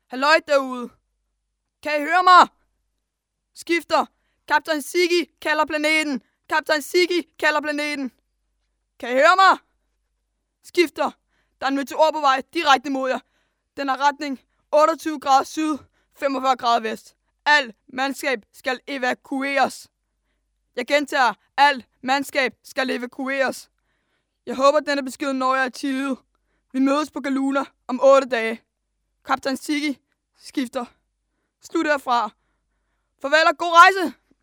Halløj derude. Kan I høre mig? Skifter. Kaptajn Siggy kalder planeten. Kaptajn Siggy kalder planeten. Kan I høre mig? Skifter. Der er en meteor på vej direkte mod jer. Den har retning 28 grader syd, 45 grader vest. Alt mandskab skal evakueres. Jeg gentager, alt mandskab skal evakueres. Jeg håber, denne besked når jer i tide. Vi mødes på Galuna om 8 dage. Kaptajn Siggy skifter. Slut herfra. Farvel og god rejse!